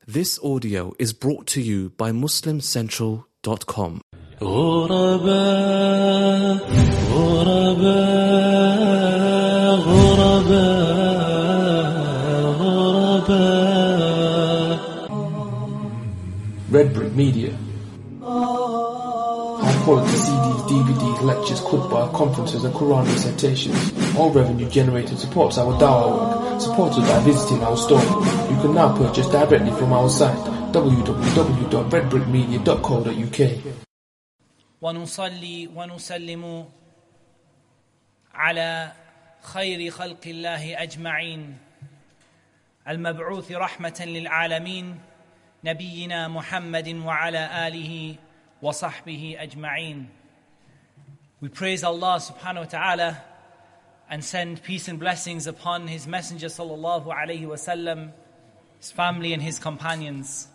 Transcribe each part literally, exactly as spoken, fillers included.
This audio is brought to you by muslim central dot com. غرباء غرباء غرباء غرباء Red Brick Media. High quality C Ds, D V Ds, lectures, khutbah, conferences and Quran recitations. All revenue generated supports our dawah work, supported by visiting our store. You can now purchase directly from our site w w w dot red brick media dot co dot u k. ونصلي ونسلم على خير خلق الله أجمعين المبعوث رحمة للعالمين نبينا محمد وعلى آله وصحبه أجمعين. We praise Allah subhanahu wa ta'ala and send peace and blessings upon His Messenger sallallahu alayhi wa sallam, his family and his companions.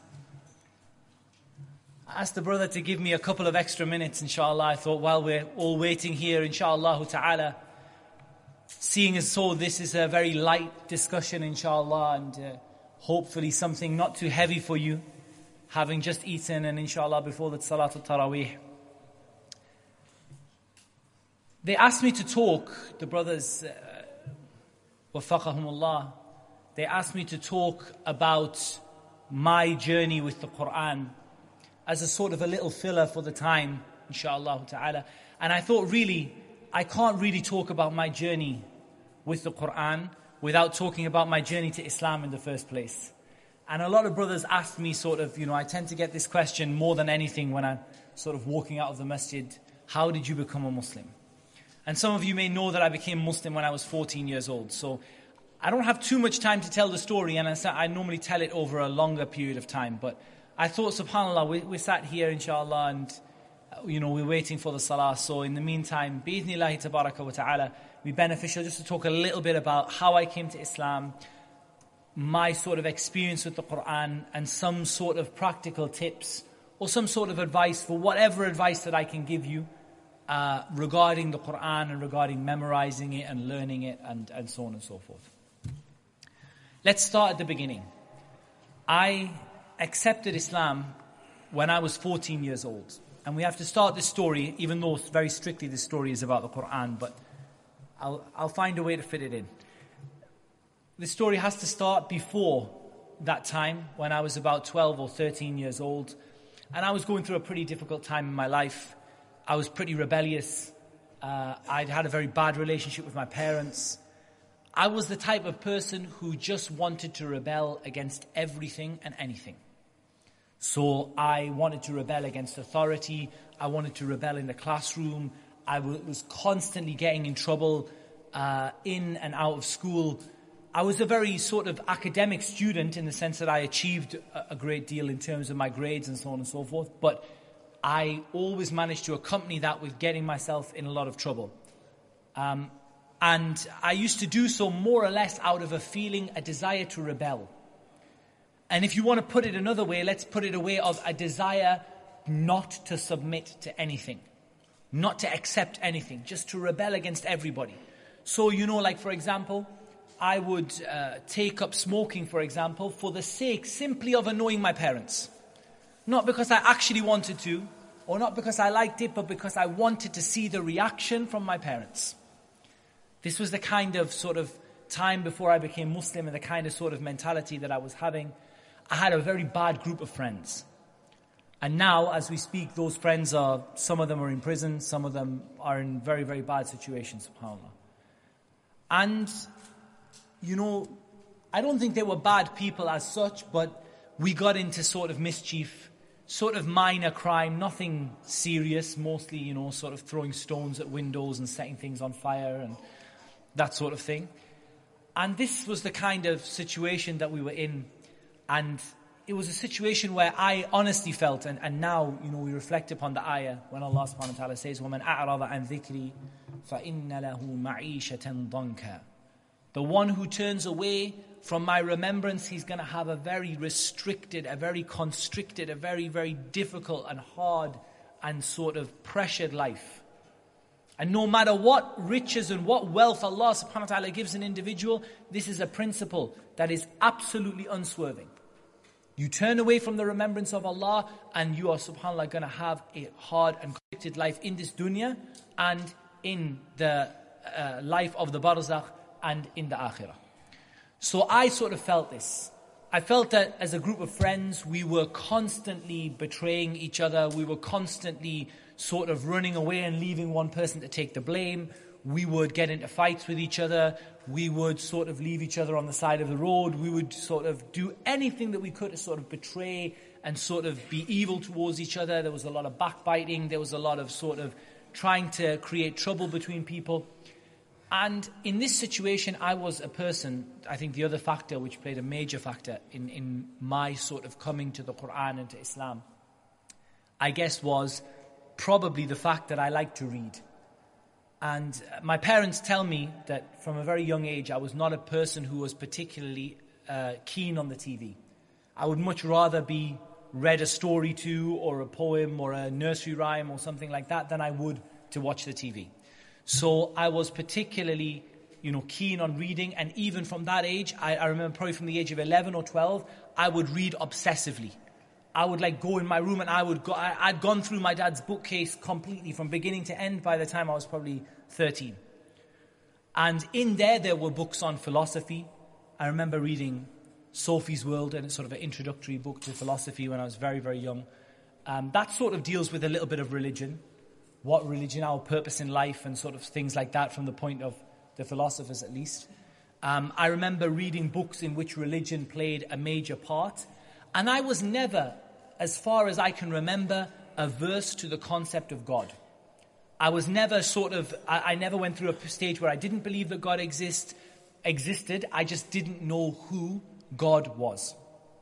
I asked the brother to give me a couple of extra minutes, inshallah. I thought while we're all waiting here, inshallah ta'ala, seeing as so this is a very light discussion, inshallah, and uh, hopefully something not too heavy for you, having just eaten and inshallah before the Salatul Taraweeh. They asked me to talk, the brothers, wafaqahumullah, they asked me to talk about my journey with the Quran as a sort of a little filler for the time, inshallah ta'ala. And I thought really, I can't really talk about my journey with the Quran without talking about my journey to Islam in the first place. And a lot of brothers asked me sort of, you know, I tend to get this question more than anything when I'm sort of walking out of the masjid, how did you become a Muslim? And some of you may know that I became Muslim when I was fourteen years old. So I don't have too much time to tell the story, and I, I normally tell it over a longer period of time. But I thought, subhanAllah, we, we sat here, inshallah, and, you know, we're waiting for the salah. So in the meantime, bi'idhnillahi tabaraka wa ta'ala, be beneficial just to talk a little bit about how I came to Islam, my sort of experience with the Quran, and some sort of practical tips or some sort of advice for whatever advice that I can give you uh, regarding the Quran and regarding memorizing it and learning it and, and so on and so forth. Let's start at the beginning. I accepted Islam when I was fourteen years old. And we have to start this story, even though very strictly this story is about the Quran, but I'll, I'll find a way to fit it in. The story has to start before that time, when I was about twelve or thirteen years old. And I was going through a pretty difficult time in my life. I was pretty rebellious. Uh, I'd had a very bad relationship with my parents. I was the type of person who just wanted to rebel against everything and anything. So I wanted to rebel against authority. I wanted to rebel in the classroom. I was constantly getting in trouble uh, in and out of school. I was a very sort of academic student in the sense that I achieved a great deal in terms of my grades and so on and so forth. But I always managed to accompany that with getting myself in a lot of trouble. Um, and I used to do so more or less out of a feeling, a desire to rebel. And if you want to put it another way, let's put it a way of a desire not to submit to anything. Not to accept anything. Just to rebel against everybody. So, you know, like for example, I would uh, take up smoking, for example, for the sake simply of annoying my parents. Not because I actually wanted to, or not because I liked it, but because I wanted to see the reaction from my parents. This was the kind of sort of time before I became Muslim and the kind of sort of mentality that I was having. I had a very bad group of friends. And now, as we speak, those friends are, some of them are in prison, some of them are in very, very bad situations, subhanAllah. And, you know, I don't think they were bad people as such, but we got into sort of mischief, sort of minor crime, nothing serious, mostly, you know, sort of throwing stones at windows and setting things on fire and that sort of thing. And this was the kind of situation that we were in. And it was a situation where I honestly felt, and, and now, you know, we reflect upon the ayah when Allah subhanahu wa ta'ala says, وَمَنْ أَعْرَضَ عَنْ ذِكْرِي فَإِنَّ لَهُ مَعِيشَةً ضَنْكًا. The one who turns away from my remembrance, he's going to have a very restricted, a very constricted, a very, very difficult and hard and sort of pressured life. And no matter what riches and what wealth Allah subhanahu wa ta'ala gives an individual, this is a principle that is absolutely unswerving. You turn away from the remembrance of Allah and you are, subhanAllah, going to have a hard and conflicted life in this dunya and in the uh, life of the barzakh and in the akhirah. So I sort of felt this. I felt that as a group of friends, we were constantly betraying each other. We were constantly sort of running away and leaving one person to take the blame. We would get into fights with each other. We would sort of leave each other on the side of the road. We would sort of do anything that we could to sort of betray and sort of be evil towards each other. There was a lot of backbiting. There was a lot of sort of trying to create trouble between people. And in this situation, I was a person, I think the other factor which played a major factor in, in my sort of coming to the Quran and to Islam, I guess was probably the fact that I like to read. And my parents tell me that from a very young age, I was not a person who was particularly uh, keen on the T V. I would much rather be read a story to, or a poem, or a nursery rhyme, or something like that, than I would to watch the T V. So I was particularly, you know, keen on reading, and even from that age, I, I remember probably from the age of eleven or twelve, I would read obsessively. I would like go in my room and I would go, I, I'd gone through my dad's bookcase completely from beginning to end by the time I was probably thirteen. And in there, there were books on philosophy. I remember reading Sophie's World, and it's sort of an introductory book to philosophy when I was very, very young. Um, that sort of deals with a little bit of religion. What religion, our purpose in life, and sort of things like that from the point of the philosophers at least. Um, I remember reading books in which religion played a major part. And I was never, as far as I can remember, averse to the concept of God. I was never sort of, I, I never went through a stage where I didn't believe that God exist, existed. I just didn't know who God was.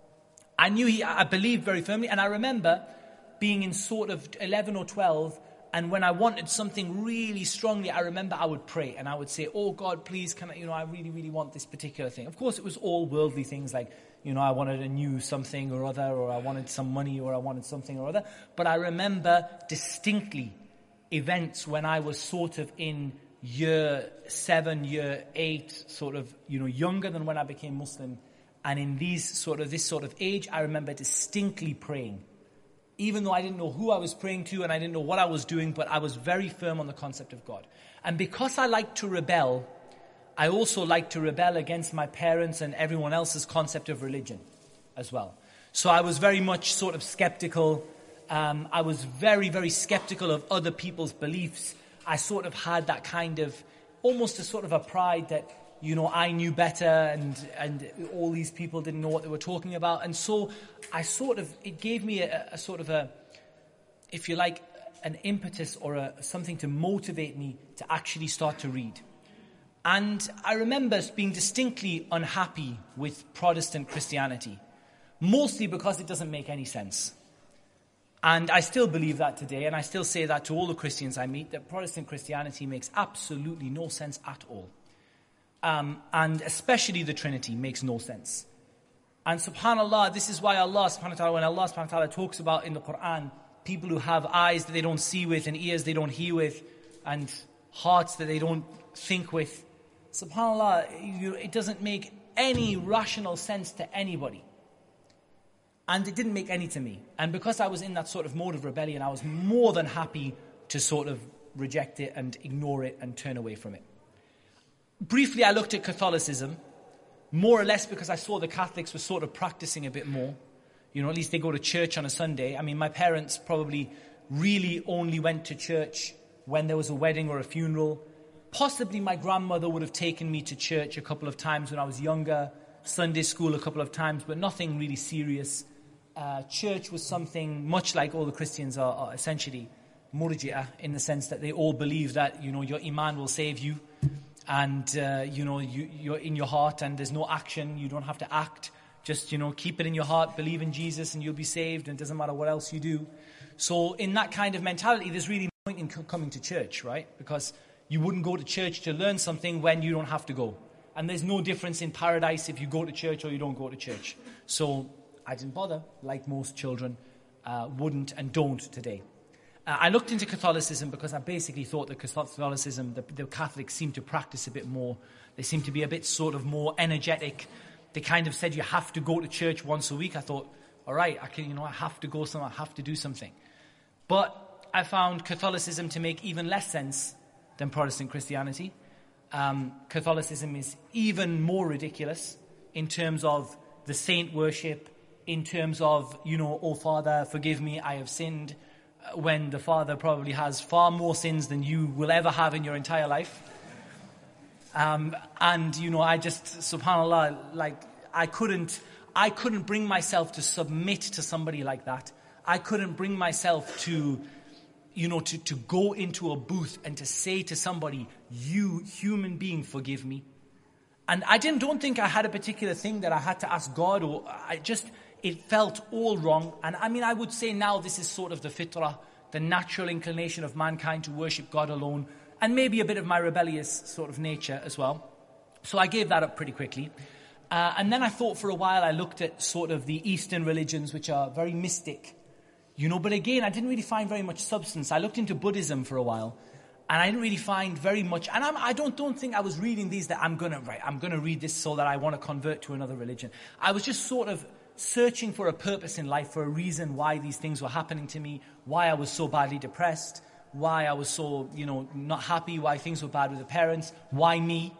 I knew he, I believed very firmly, and I remember being in sort of eleven or twelve, and when I wanted something really strongly, I remember I would pray and I would say, oh God, please, can I, you know, I really, really want this particular thing. Of course, it was all worldly things like, you know, I wanted a new something or other, or I wanted some money, or I wanted something or other. But I remember distinctly events when I was sort of in year seven, year eight, sort of, you know, younger than when I became Muslim. And in these sort of, this sort of age, I remember distinctly praying. Even though I didn't know who I was praying to and I didn't know what I was doing, but I was very firm on the concept of God. And because I like to rebel, I also like to rebel against my parents and everyone else's concept of religion as well. So I was very much sort of skeptical. Um, I was very, very skeptical of other people's beliefs. I sort of had that kind of, almost a sort of a pride that, you know, I knew better and, and all these people didn't know what they were talking about. And so I sort of, it gave me a, a sort of a, if you like, an impetus or a, something to motivate me to actually start to read. And I remember being distinctly unhappy with Protestant Christianity, mostly because it doesn't make any sense. And I still believe that today, and I still say that to all the Christians I meet, that Protestant Christianity makes absolutely no sense at all. Um, and especially the Trinity makes no sense. And subhanAllah, this is why Allah subhanahu wa ta'ala, when Allah subhanahu wa ta'ala talks about in the Quran, people who have eyes that they don't see with, and ears they don't hear with, and hearts that they don't think with, subhanAllah, you, it doesn't make any rational sense to anybody. And it didn't make any to me. And because I was in that sort of mode of rebellion, I was more than happy to sort of reject it and ignore it and turn away from it. Briefly, I looked at Catholicism, more or less because I saw the Catholics were sort of practicing a bit more. You know, at least they go to church on a Sunday. I mean, my parents probably really only went to church when there was a wedding or a funeral. Possibly my grandmother would have taken me to church a couple of times when I was younger, Sunday school a couple of times, but nothing really serious. Uh, church was something much like all the Christians are, are essentially murji'ah, in the sense that they all believe that, you know, your iman will save you. And, uh, you know, you, you're in your heart and there's no action. You don't have to act. Just, you know, keep it in your heart, believe in Jesus and you'll be saved, and it doesn't matter what else you do. So in that kind of mentality, there's really no point in coming to church, right? Because you wouldn't go to church to learn something when you don't have to go. And there's no difference in paradise if you go to church or you don't go to church. So I didn't bother, like most children uh, wouldn't and don't today. Uh, I looked into Catholicism because I basically thought that Catholicism, the, the Catholics seem to practice a bit more. They seem to be a bit sort of more energetic. They kind of said you have to go to church once a week. I thought, all right, I can, you know, I have to go somewhere, I have to do something. But I found Catholicism to make even less sense than Protestant Christianity. Um, Catholicism is even more ridiculous in terms of the saint worship, in terms of, you know, oh Father, forgive me, I have sinned, when the Father probably has far more sins than you will ever have in your entire life. Um, and, you know, I just, subhanAllah, like, I couldn't, I couldn't bring myself to submit to somebody like that. I couldn't bring myself to, you know, to, to go into a booth and to say to somebody, you human being, forgive me. And I didn't, don't think I had a particular thing that I had to ask God, or I just, it felt all wrong. And I mean, I would say now this is sort of the fitrah, the natural inclination of mankind to worship God alone, and maybe a bit of my rebellious sort of nature as well. So I gave that up pretty quickly. Uh, and then I thought for a while, I looked at sort of the Eastern religions, which are very mystic, you know, but again, I didn't really find very much substance. I looked into Buddhism for a while, and I didn't really find very much, and I'm, I don't, don't think I was reading these that I'm going to, right, I'm going to read this so that I want to convert to another religion. I was just sort of searching for a purpose in life, for a reason why these things were happening to me, why I was so badly depressed, why I was so, you know, not happy, why things were bad with the parents, why me?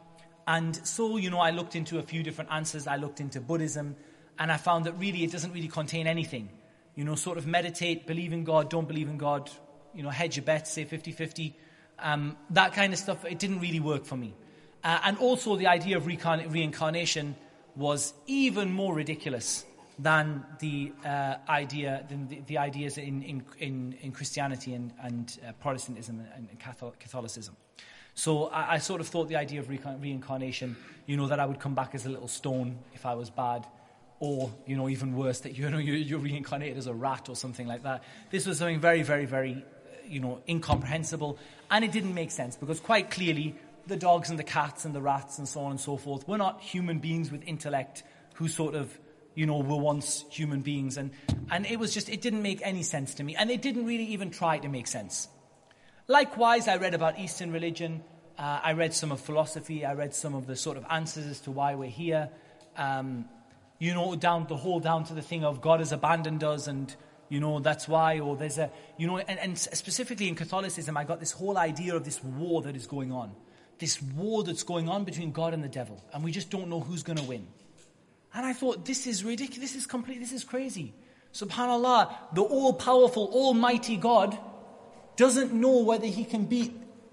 And so, you know, I looked into a few different answers. I looked into Buddhism, and I found that really it doesn't really contain anything. You know, sort of meditate, believe in God, don't believe in God, you know, hedge your bets, say fifty-fifty. Um, that kind of stuff, it didn't really work for me. Uh, and also the idea of recarn- reincarnation was even more ridiculous than the uh, idea, than the, the ideas in, in, in, in Christianity and, and uh, Protestantism and, and Catholicism. So I, I sort of thought the idea of re- reincarnation, you know, that I would come back as a little stone if I was bad, or, you know, even worse, that, you know, you're, you're reincarnated as a rat or something like that. This was something very, very, very, you know, incomprehensible, and it didn't make sense, because quite clearly the dogs and the cats and the rats and so on and so forth were not human beings with intellect who sort of, you know, were once human beings, and, and it was just, it didn't make any sense to me, and it didn't really even try to make sense. Likewise, I read about Eastern religion, uh, I read some of philosophy, I read some of the sort of answers as to why we're here, um, you know, down the whole down to the thing of God has abandoned us, and, you know, that's why, or there's a, you know, and, and specifically in Catholicism, I got this whole idea of this war that is going on, this war that's going on between God and the devil, and we just don't know who's going to win. And I thought, this is ridiculous, this is complete, this is crazy. SubhanAllah, the all-powerful, almighty God doesn't know whether he can beat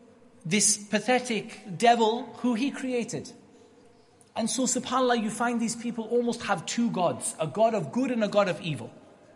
this pathetic devil who he created. And so, subhanAllah, you find these people almost have two gods, a God of good and a God of evil.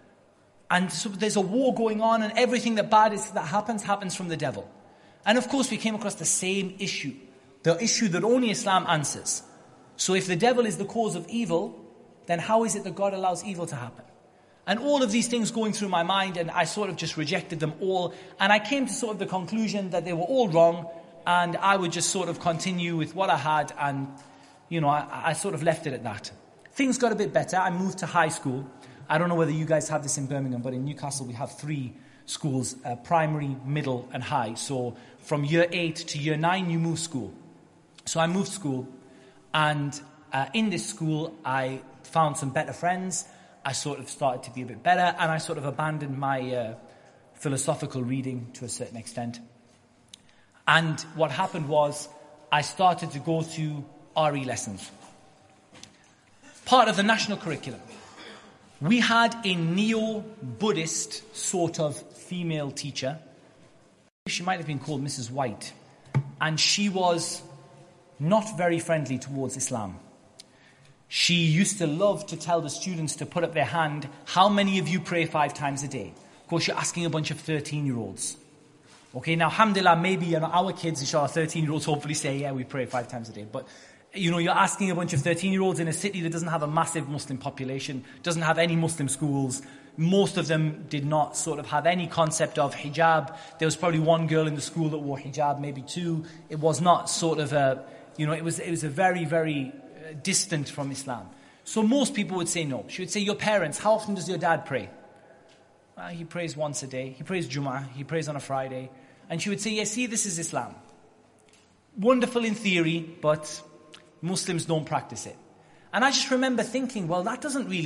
And so there's a war going on, and everything that bad is that happens, happens from the devil. And of course, we came across the same issue, the issue that only Islam answers. So if the devil is the cause of evil, then how is it that God allows evil to happen? And all of these things going through my mind, and I sort of just rejected them all. And I came to sort of the conclusion that they were all wrong, and I would just sort of continue with what I had, and, you know, I, I sort of left it at that. Things got a bit better. I moved to high school. I don't know whether you guys have this in Birmingham, but in Newcastle we have three schools, uh, primary, middle, and high. So from year eight to year nine, you move school. So I moved school, and uh, in this school, I found some better friends. I sort of started to be a bit better, and I sort of abandoned my uh, philosophical reading to a certain extent. And what happened was, I started to go to R E lessons. Part of the national curriculum. We had a neo-Buddhist sort of female teacher. She might have been called Missus White. And she was not very friendly towards Islam. She used to love to tell the students to put up their hand, how many of you pray five times a day? Of course, you're asking a bunch of thirteen-year-olds. Okay, now, alhamdulillah, maybe, you know, our kids, inshallah, thirteen-year-olds hopefully say, yeah, we pray five times a day. But, you know, you're asking a bunch of thirteen-year-olds in a city that doesn't have a massive Muslim population, doesn't have any Muslim schools. Most of them did not sort of have any concept of hijab. There was probably one girl in the school that wore hijab, maybe two. It was not sort of a, you know, it was, it was a very, very distant from Islam. So most people would say no. She would say, your parents, how often does your dad pray? Well, he prays once a day. He prays Jum'ah. He prays on a Friday. And she would say, yes, see, this is Islam. Wonderful in theory, but Muslims don't practice it. And I just remember thinking, well, that doesn't really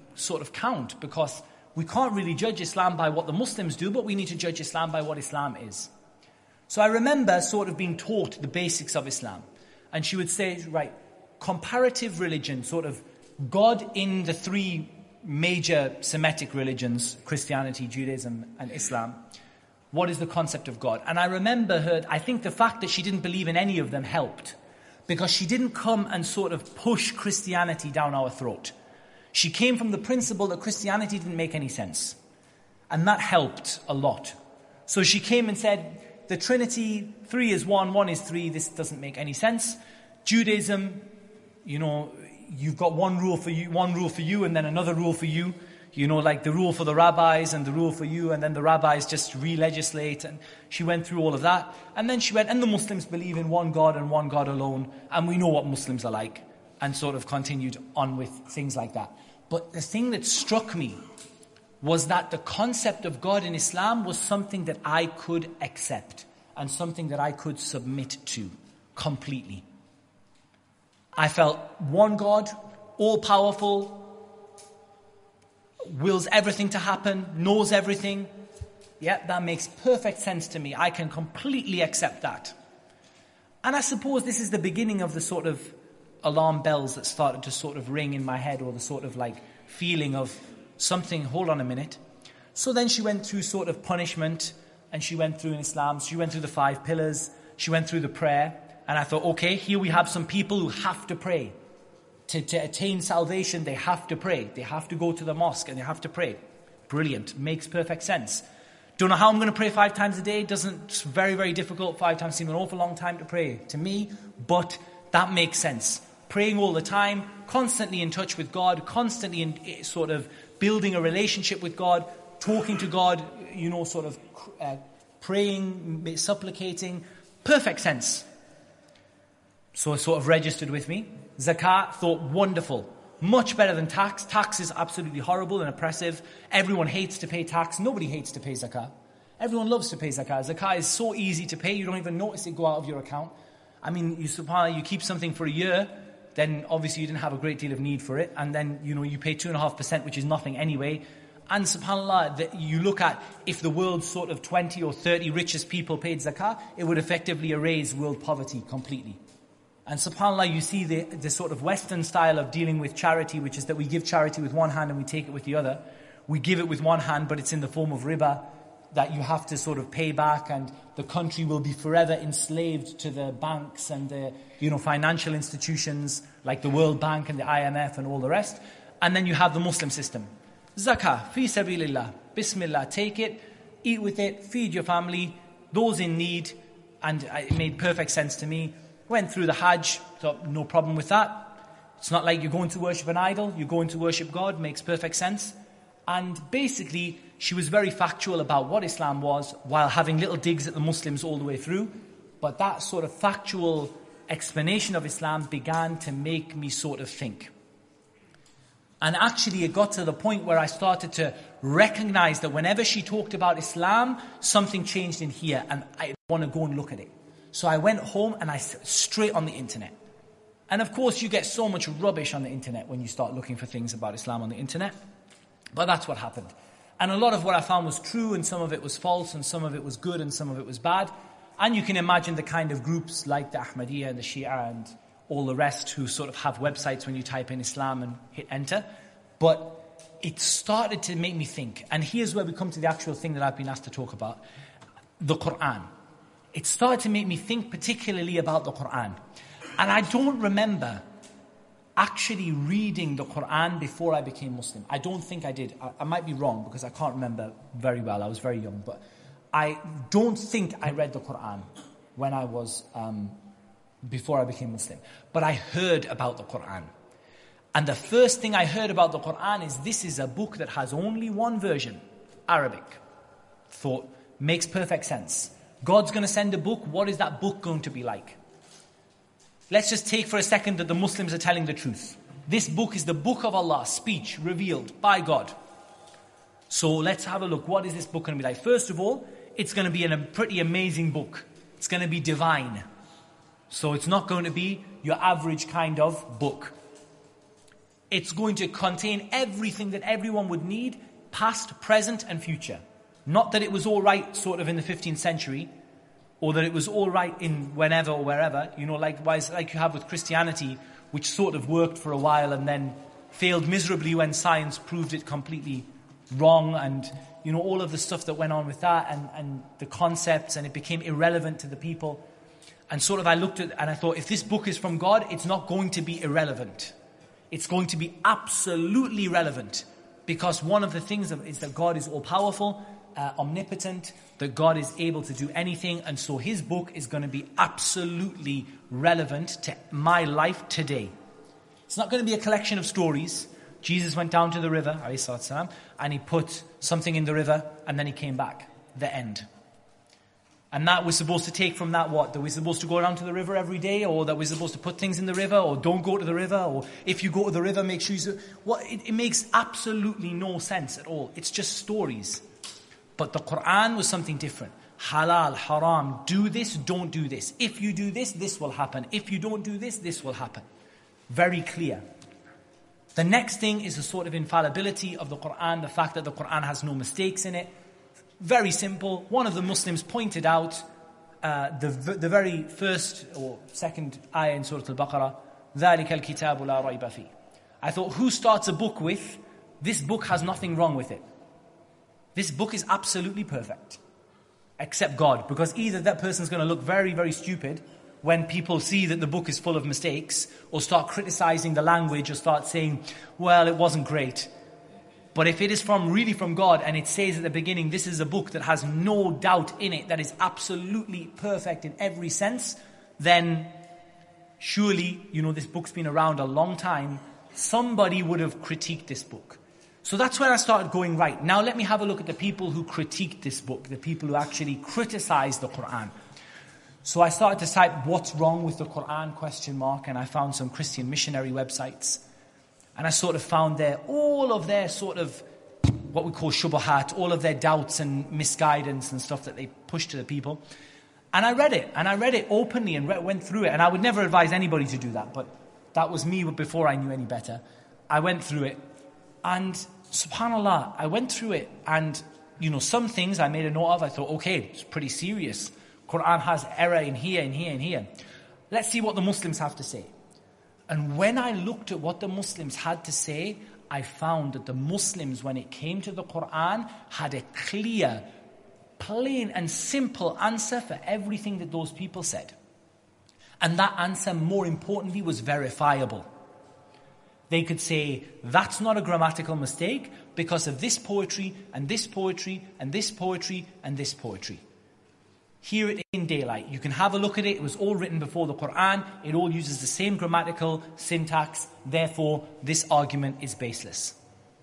sort of count, because we can't really judge Islam by what the Muslims do, but we need to judge Islam by what Islam is. So I remember sort of being taught the basics of Islam. And she would say, right, comparative religion, sort of God in the three major Semitic religions, Christianity, Judaism, and Islam. What is the concept of God? And I remember her, I think the fact that she didn't believe in any of them helped, because she didn't come and sort of push Christianity down our throat. She came from the principle that Christianity didn't make any sense. And that helped a lot. So she came and said, the Trinity, three is one, one is three, this doesn't make any sense. Judaism, you know, you've got one rule for you, one rule for you and then another rule for you. You know, like the rule for the rabbis and the rule for you, and then the rabbis just re-legislate. And she went through all of that. And then she went, and the Muslims believe in one God and one God alone. And we know what Muslims are like. And sort of continued on with things like that. But the thing that struck me was that the concept of God in Islam was something that I could accept and something that I could submit to completely. I felt one God, all-powerful, wills everything to happen, knows everything. Yeah, that makes perfect sense to me. I can completely accept that. And I suppose this is the beginning of the sort of alarm bells that started to sort of ring in my head, or the sort of like feeling of something, hold on a minute. So then she went through sort of punishment, and she went through in Islam, she went through the five pillars, she went through the prayer, and I thought, okay, here we have some people who have to pray. To, to attain salvation, they have to pray. They have to go to the mosque and they have to pray. Brilliant. Makes perfect sense. Don't know how I'm going to pray five times a day. Doesn't, it's very, very difficult. Five times seems an awful long time to pray to me, but that makes sense. Praying all the time, constantly in touch with God, constantly in sort of building a relationship with God, talking to God, you know, sort of uh, praying, supplicating. Perfect sense. So it sort of registered with me. Zakat, thought wonderful. Much better than tax. Tax is absolutely horrible and oppressive. Everyone hates to pay tax. Nobody hates to pay zakat. Everyone loves to pay zakat. Zakat is so easy to pay, you don't even notice it go out of your account. I mean, you subhanAllah, you keep something for a year, then obviously you didn't have a great deal of need for it, and then, you know, you pay two and a half percent, which is nothing anyway. And subhanAllah, that you look at, if the world's sort of twenty or thirty richest people paid zakat, it would effectively erase world poverty completely. And subhanAllah, you see the, the sort of Western style of dealing with charity, which is that we give charity with one hand and we take it with the other. We give it with one hand, but it's in the form of riba that you have to sort of pay back, and the country will be forever enslaved to the banks and the, you know, financial institutions like the World Bank and the I M F and all the rest. And then you have the Muslim system. Zakah, fi sabilillah, bismillah, take it, eat with it, feed your family, those in need. And it made perfect sense to me. Went through the Hajj, thought no problem with that. It's not like you're going to worship an idol, you're going to worship God, makes perfect sense. And basically, she was very factual about what Islam was, while having little digs at the Muslims all the way through. But that sort of factual explanation of Islam began to make me sort of think. And actually, it got to the point where I started to recognize that whenever she talked about Islam, something changed in here, and I want to go and look at it. So I went home and I straight on the internet. And of course, you get so much rubbish on the internet when you start looking for things about Islam on the internet. But that's what happened. And a lot of what I found was true, and some of it was false, and some of it was good, and some of it was bad. And you can imagine the kind of groups like the Ahmadiyya and the Shia and all the rest who sort of have websites when you type in Islam and hit enter. But it started to make me think. And here's where we come to the actual thing that I've been asked to talk about. The Quran. It started to make me think particularly about the Quran. And I don't remember actually reading the Quran before I became Muslim. I don't think I did. I, I might be wrong because I can't remember very well. I was very young. But I don't think I read the Quran when I was, um, before I became Muslim. But I heard about the Quran. And the first thing I heard about the Quran is this is a book that has only one version, Arabic. Thought, makes perfect sense. God's going to send a book. What is that book going to be like? Let's just take for a second that the Muslims are telling the truth. This book is the book of Allah, speech revealed by God. So let's have a look. What is this book going to be like? First of all, it's going to be a pretty amazing book. It's going to be divine. So it's not going to be your average kind of book. It's going to contain everything that everyone would need, past, present, and future. Not that it was all right sort of in the fifteenth century, or that it was all right in whenever or wherever. You know, likewise, like you have with Christianity, which sort of worked for a while and then failed miserably when science proved it completely wrong, and, you know, all of the stuff that went on with that, and, and the concepts, and it became irrelevant to the people. And sort of I looked at, and I thought, if this book is from God, it's not going to be irrelevant. It's going to be absolutely relevant, because one of the things is that God is all-powerful, uh, omnipotent, that God is able to do anything, and so his book is going to be absolutely relevant to my life today. It's not going to be a collection of stories. Jesus went down to the river, alayhi salatu salam, and he put something in the river, and then he came back. The end. And that we're supposed to take from that what? That we're supposed to go down to the river every day, or that we're supposed to put things in the river, or don't go to the river, or if you go to the river, make sure you... What? It, it makes absolutely no sense at all. It's just stories. But the Quran was something different. Halal, haram, do this, don't do this. If you do this, this will happen. If you don't do this, this will happen. Very clear. The next thing is the sort of infallibility of the Quran, the fact that the Quran has no mistakes in it. Very simple. One of the Muslims pointed out uh, the the very first or second ayah in Surah Al-Baqarah, ذَلِكَ الْكِتَابُ لَا رَيْبَ فِيهِ. I thought, who starts a book with, this book has nothing wrong with it. This book is absolutely perfect. Except God. Because either that person's going to look very, very stupid when people see that the book is full of mistakes, or start criticizing the language, or start saying, well, it wasn't great. But if it is from really from God, and it says at the beginning, this is a book that has no doubt in it, that is absolutely perfect in every sense, then surely, you know, this book's been around a long time. Somebody would have critiqued this book. So that's where I started going, right, now let me have a look at the people who critiqued this book, the people who actually criticized the Quran. So I started to type, what's wrong with the Quran, question mark, and I found some Christian missionary websites. And I sort of found there all of their sort of, what we call shubuhat, all of their doubts and misguidance and stuff that they push to the people. And I read it, and I read it openly and re- went through it. And I would never advise anybody to do that, but that was me before I knew any better. I went through it, and subhanAllah, I went through it, and, you know, some things I made a note of. I thought, okay, it's pretty serious. Quran has error in here, in here, in here. Let's see what the Muslims have to say. And when I looked at what the Muslims had to say, I found that the Muslims, when it came to the Quran, had a clear, plain and simple answer for everything that those people said. And that answer, more importantly, was verifiable. They could say, that's not a grammatical mistake because of this poetry, and this poetry, and this poetry, and this poetry. Hear it in daylight. You can have a look at it. It was all written before the Quran. It all uses the same grammatical syntax. Therefore, this argument is baseless.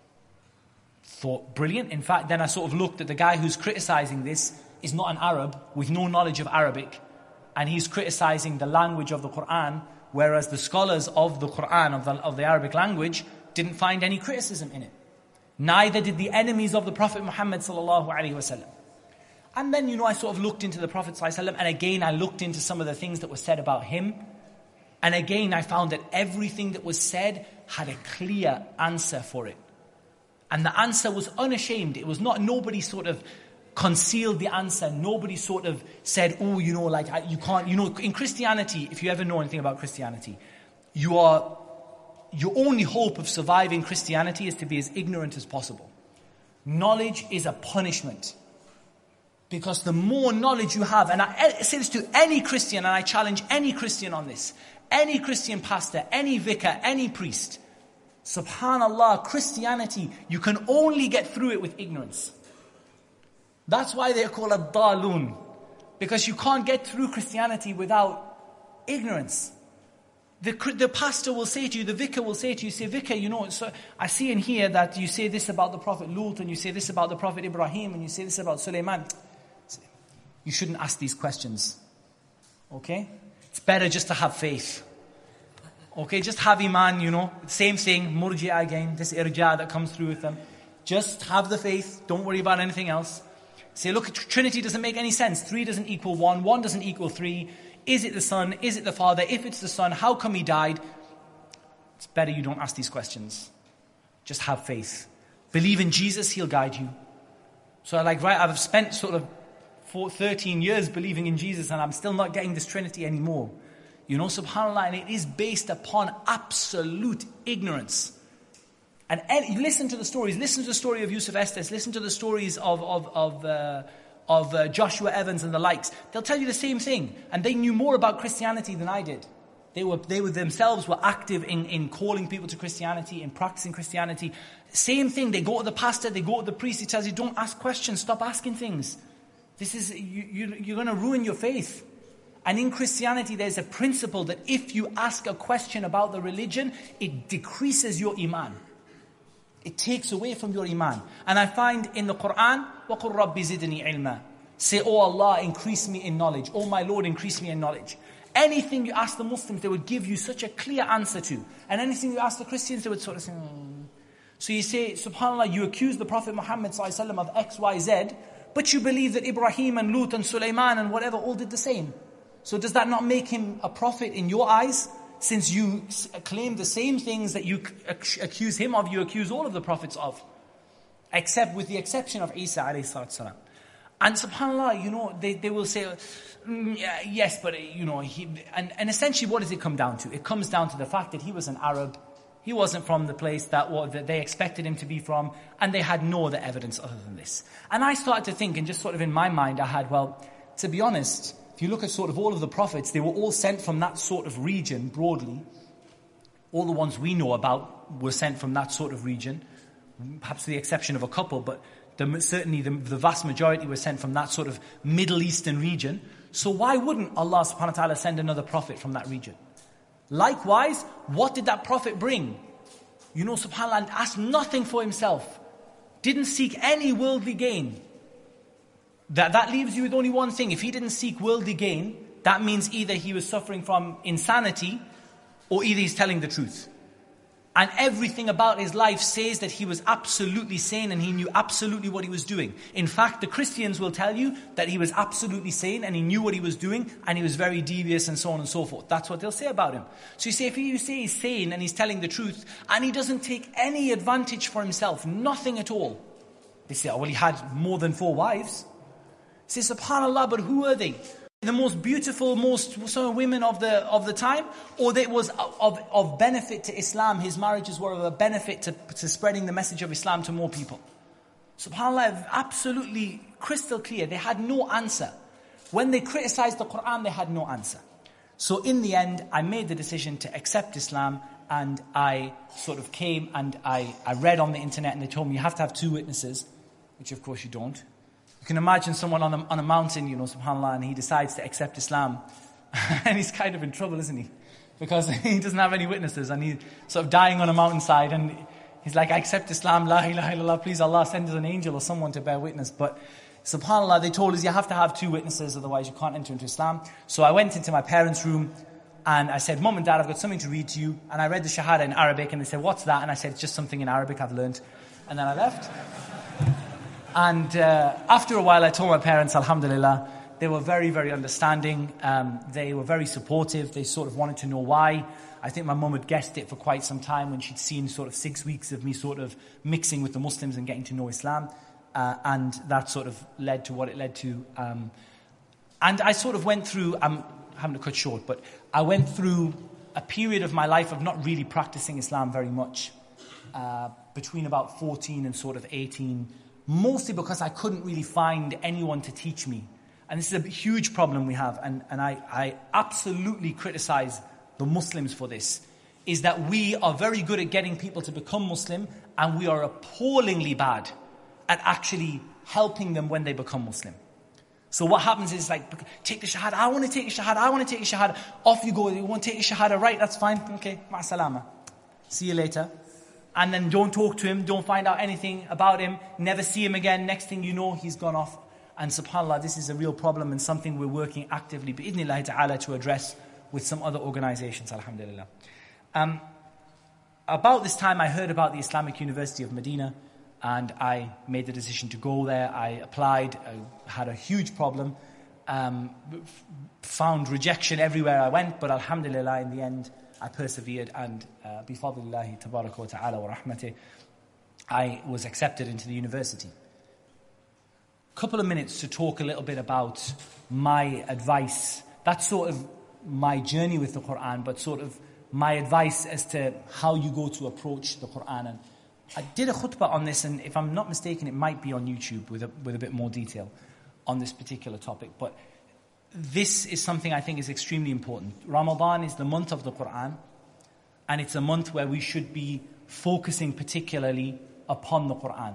Thought, brilliant. In fact, then I sort of looked at the guy who's criticizing this is not an Arab with no knowledge of Arabic. And he's criticizing the language of the Quran, whereas the scholars of the Quran, of the, of the Arabic language, didn't find any criticism in it. Neither did the enemies of the Prophet Muhammad sallallahu alaihi wasallam. And then, you know, I sort of looked into the Prophet ﷺ, and again I looked into some of the things that were said about him. And again I found that everything that was said had a clear answer for it. And the answer was unashamed. It was not, nobody sort of concealed the answer. Nobody sort of said, oh, you know, like, you can't, you know, in Christianity, if you ever know anything about Christianity, you are, your only hope of surviving Christianity is to be as ignorant as possible. Knowledge is a punishment. Because the more knowledge you have, and I say this to any Christian, and I challenge any Christian on this, any Christian pastor, any vicar, any priest, subhanallah, Christianity, you can only get through it with ignorance. That's why they're called ad-dalun, because you can't get through Christianity without ignorance. The, the pastor will say to you, the vicar will say to you, say, vicar, you know, so I see in here that you say this about the Prophet Lut, and you say this about the Prophet Ibrahim, and you say this about Sulaiman. You shouldn't ask these questions. Okay? It's better just to have faith. Okay? Just have iman, you know. Same thing, murji'ah again, this irja that comes through with them. Just have the faith. Don't worry about anything else. Say, look, Trinity doesn't make any sense. Three doesn't equal one. One doesn't equal three. Is it the Son? Is it the Father? If it's the Son, how come He died? it's better you don't ask these questions. Just have faith. Believe in Jesus, He'll guide you. So like, right, I've spent sort of for thirteen years believing in Jesus and I'm still not getting this Trinity anymore. You know, subhanAllah, and it is based upon absolute ignorance. And any, listen to the stories. Listen to the story of Yusuf Estes. Listen to the stories of of of, uh, of uh, Joshua Evans and the likes. They'll tell you the same thing. And they knew more about Christianity than I did. They were they were themselves were active in, in calling people to Christianity, in practicing Christianity. Same thing. They go to the pastor, they go to the priest. He tells you, don't ask questions. Stop asking things. This is you, you you're going to ruin your faith. And in Christianity, there's a principle that if you ask a question about the religion, it decreases your iman. It takes away from your iman. And I find in the Quran, وَقُلْ رَبِّ زِدْنِي عِلْمًا. Say, oh Allah, increase me in knowledge. Oh my Lord, increase me in knowledge. Anything you ask the Muslims, they would give you such a clear answer to. And anything you ask the Christians, they would sort of say, hmm. So you say, subhanAllah, you accuse the Prophet Muhammad sallallahu alaihi wasallam of X, Y, Z, but you believe that Ibrahim and Lut and Sulaiman and whatever all did the same. So does that not make him a prophet in your eyes? Since you claim the same things that you accuse him of, you accuse all of the prophets of. Except with the exception of Isa alayhi salatu salam. And subhanAllah, you know, they, they will say, mm, yeah, yes, but, you know, he, and, and essentially what does it come down to? It comes down to the fact that he was an Arab. He wasn't from the place that, well, that they expected him to be from, and they had no other evidence other than this. And I started to think, and just sort of in my mind, I had, well, to be honest, if you look at sort of all of the prophets, they were all sent from that sort of region, broadly. All the ones we know about were sent from that sort of region, perhaps with the exception of a couple, but the, certainly the, the vast majority were sent from that sort of Middle Eastern region. So why wouldn't Allah subhanahu wa ta'ala send another prophet from that region? Likewise, what did that prophet bring? You know, subhanAllah, and asked nothing for himself. Didn't seek any worldly gain. That, that leaves you with only one thing. If he didn't seek worldly gain, that means either he was suffering from insanity or either he's telling the truth. And everything about his life says that he was absolutely sane and he knew absolutely what he was doing. In fact, the Christians will tell you that he was absolutely sane and he knew what he was doing and he was very devious and so on and so forth. That's what they'll say about him. So you say, if you say he's sane and he's telling the truth and he doesn't take any advantage for himself, nothing at all. They say, oh, well, he had more than four wives. Say, subhanAllah, but who are they? The most beautiful, most some women of the of the time, or that was of, of benefit to Islam. His marriages were of a benefit to, to spreading the message of Islam to more people. SubhanAllah, absolutely crystal clear. They had no answer. When they criticized the Quran, they had no answer. So in the end, I made the decision to accept Islam, and I sort of came and I, I read on the internet, and they told me you have to have two witnesses, which of course you don't. You can imagine someone on a, on a mountain, you know, subhanAllah, and he decides to accept Islam. And he's kind of in trouble, isn't he? Because he doesn't have any witnesses and he's sort of dying on a mountainside and he's like, I accept Islam, la ilaha illallah, please Allah, send us an angel or someone to bear witness. But subhanAllah, they told us you have to have two witnesses, otherwise you can't enter into Islam. So I went into my parents' room and I said, Mom and Dad, I've got something to read to you. And I read the Shahada in Arabic and they said, what's that? And I said, it's just something in Arabic I've learned. And then I left. And uh, after a while, I told my parents, alhamdulillah, they were very, very understanding. Um, they were very supportive. They sort of wanted to know why. I think my mum had guessed it for quite some time when she'd seen sort of six weeks of me sort of mixing with the Muslims and getting to know Islam. Uh, and that sort of led to what it led to. Um, and I sort of went through, I'm having to cut short, but I went through a period of my life of not really practicing Islam very much. Uh, between about fourteen and sort of eighteen, mostly because I couldn't really find anyone to teach me. And this is a huge problem we have, and, and I, I absolutely criticize the Muslims for this, is that we are very good at getting people to become Muslim, and we are appallingly bad at actually helping them when they become Muslim. So what happens is like, take the Shahada, I want to take a Shahada, I want to take a Shahada, off you go, you want to take a Shahada, right, that's fine, okay, ma'asalama, see you later. And then don't talk to him, don't find out anything about him, never see him again. Next thing you know, he's gone off. And subhanAllah, this is a real problem and something we're working actively, bi'idhnillahi ta'ala, to address with some other organizations, alhamdulillah. Um, about this time, I heard about the Islamic University of Medina, and I made the decision to go there. I applied, I had a huge problem, um, found rejection everywhere I went, but alhamdulillah, in the end, I persevered, and uh, bifadlillahi tabaraka wa ta'ala wa rahmatih, I was accepted into the university. Couple of minutes to talk a little bit about my advice. That's sort of my journey with the Quran, but sort of my advice as to how you go to approach the Quran. And I did a khutbah on this, and if I'm not mistaken, it might be on YouTube with a, with a bit more detail on this particular topic. But this is something I think is extremely important. Ramadan is the month of the Quran, and it's a month where we should be focusing particularly upon the Quran.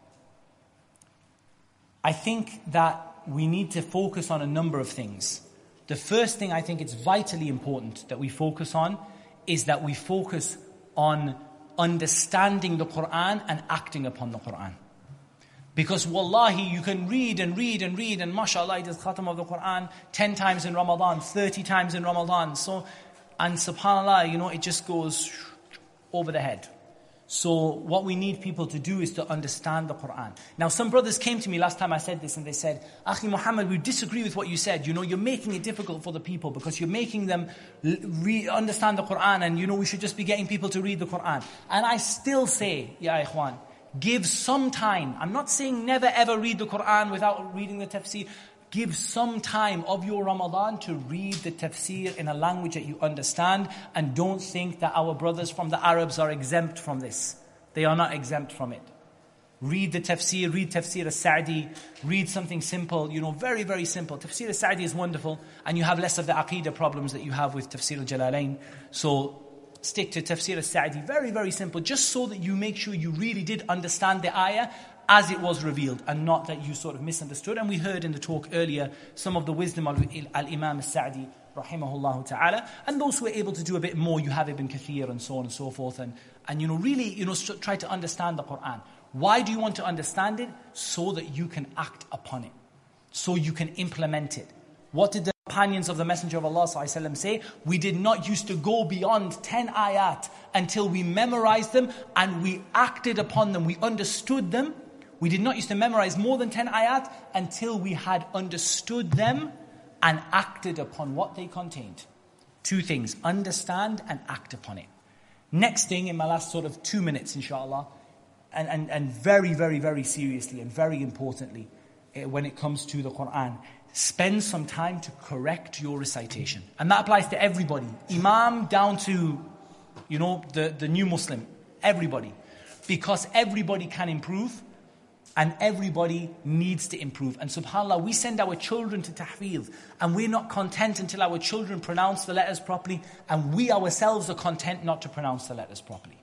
I think that we need to focus on a number of things. The first thing I think it's vitally important that we focus on is that we focus on understanding the Quran and acting upon the Quran. Because wallahi, you can read and read and read, and mashallah, it is khatam of the Quran ten times in Ramadan, thirty times in Ramadan. So, and subhanallah, you know, it just goes over the head. So what we need people to do is to understand the Quran. Now, some brothers came to me last time I said this, and they said, Akhi Muhammad, we disagree with what you said. You know, you're making it difficult for the people because you're making them re- understand the Quran, and you know, we should just be getting people to read the Quran. And I still say, Ya Ikhwan, give some time. I'm not saying never ever read the Quran without reading the tafsir. Give some time of your Ramadan to read the tafsir in a language that you understand, and don't think that our brothers from the Arabs are exempt from this. They are not exempt from it. Read the tafsir, read tafsir al-Sa'di, read something simple, you know, very, very simple. Tafsir al-Sa'di is wonderful, and you have less of the aqeedah problems that you have with tafsir al-Jalalain. So stick to tafsir al-Sa'di, very, very simple, just so that you make sure you really did understand the ayah as it was revealed, and not that you sort of misunderstood. And we heard in the talk earlier some of the wisdom of Al-Imam al-Sa'di, rahimahullah ta'ala. And those who are able to do a bit more, you have Ibn Kathir and so on and so forth. And, and you know, really, you know, try to understand the Quran. Why do you want to understand it? So that you can act upon it. So you can implement it. What did the companions of the Messenger of Allah sallallahu alaihi wasallam say? We did not used to go beyond ten ayat until we memorized them and we acted upon them. We understood them. We did not used to memorize more than ten ayat until we had understood them and acted upon what they contained. Two things, understand and act upon it. Next thing, in my last sort of two minutes, inshallah, and, and, and very, very, very seriously and very importantly, eh, when it comes to the Quran, spend some time to correct your recitation. And that applies to everybody. Imam down to, you know, the, the new Muslim. Everybody. Because everybody can improve. And everybody needs to improve. And subhanAllah, we send our children to tahfidh, and we're not content until our children pronounce the letters properly, and we ourselves are content not to pronounce the letters properly.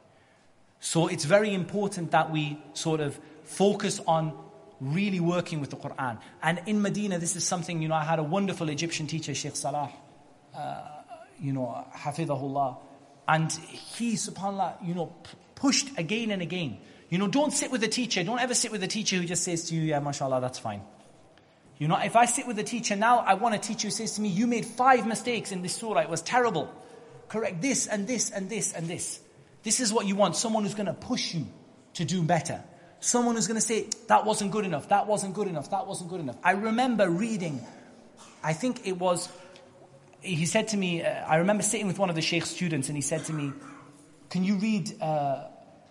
So it's very important that we sort of focus on really working with the Quran. And in Medina, this is something, you know, I had a wonderful Egyptian teacher, Sheikh Salah, uh, you know, hafidhahullah, and he, subhanAllah, you know, p- pushed again and again. You know, don't sit with a teacher. Don't ever sit with a teacher who just says to you, yeah, mashallah, that's fine. You know, if I sit with a teacher now, I want a teacher who says to me, you made five mistakes in this surah. It was terrible. Correct this and this and this and this. This is what you want. Someone who's going to push you to do better. Someone who's going to say, that wasn't good enough. That wasn't good enough. That wasn't good enough. I remember reading, I think it was, he said to me, uh, I remember sitting with one of the Sheikh's students, and he said to me, can you read... Uh,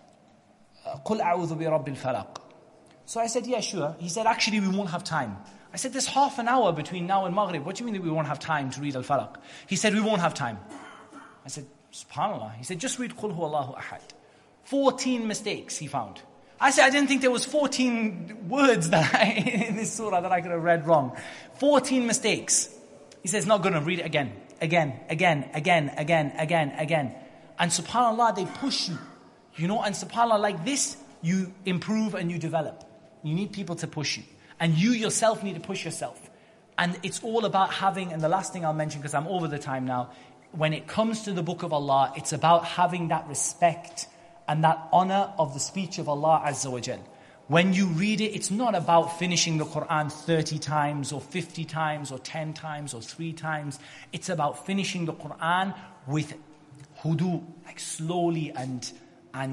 قُلْ أَعُوذُ بِرَبِّ الْفَلَقِ. So I said, yeah, sure. He said, actually, we won't have time. I said, there's half an hour between now and Maghrib. What do you mean that we won't have time to read Al-Falaq? He said, we won't have time. I said, subhanAllah. He said, just read قُلْ هُوَ اللَّهُ أَحَدٍ. fourteen mistakes he found. I said, I didn't think there was fourteen words that I, in this surah that I could have read wrong. fourteen mistakes. He says, not good enough. Read it again, again, again, again, again, again, again. And subhanAllah, they push you. You know, and subhanAllah, like this, you improve and you develop. You need people to push you. And you yourself need to push yourself. And it's all about having, and the last thing I'll mention, because I'm over the time now, when it comes to the book of Allah, it's about having that respect and that honor of the speech of Allah Azza wa Jal. When you read it, it's not about finishing the Quran thirty times or fifty times or ten times or three times. It's about finishing the Quran with hudu, like slowly and and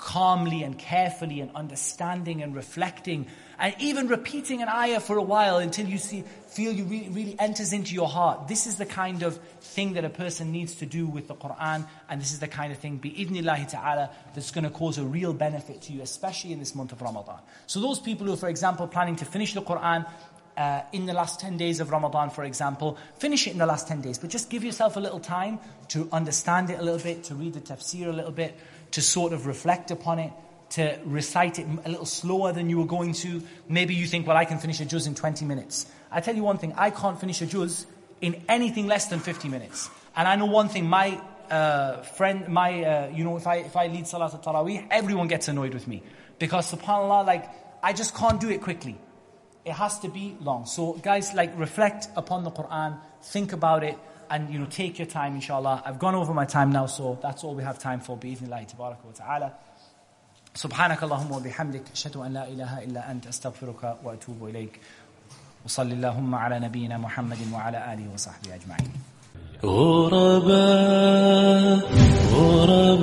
calmly and carefully and understanding and reflecting and even repeating an ayah for a while until you see, feel you really, really enters into your heart. This is the kind of thing that a person needs to do with the Qur'an, and this is the kind of thing, bi-idhnillahi ta'ala, that's going to cause a real benefit to you, especially in this month of Ramadan. So those people who, for example, planning to finish the Qur'an uh, in the last ten days of Ramadan, for example, finish it in the last ten days, but just give yourself a little time to understand it a little bit, to read the tafsir a little bit, to sort of reflect upon it, to recite it a little slower than you were going to. Maybe you think, well, I can finish a juz in twenty minutes. I tell you one thing, I can't finish a juz in anything less than fifty minutes. And I know one thing, my uh, friend, my, uh, you know, if I if I lead Salat al-Taraweeh, everyone gets annoyed with me. Because subhanAllah, like, I just can't do it quickly. It has to be long. So guys, like, reflect upon the Qur'an, think about it, and, you know, take your time, inshallah. I've gone over my time now, so that's all we have time for, bi-idhnillahi tabaraka wa ta'ala. سبحانك اللهم وبحمدك أشهد أن لا إله إلا أنت أستغفرك وأتوب إليك وصلى اللهم على نبينا محمد وعلى آله وصحبه أجمعين. غرباء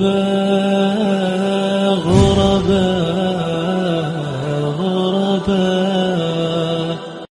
غرباء غرباء غرباء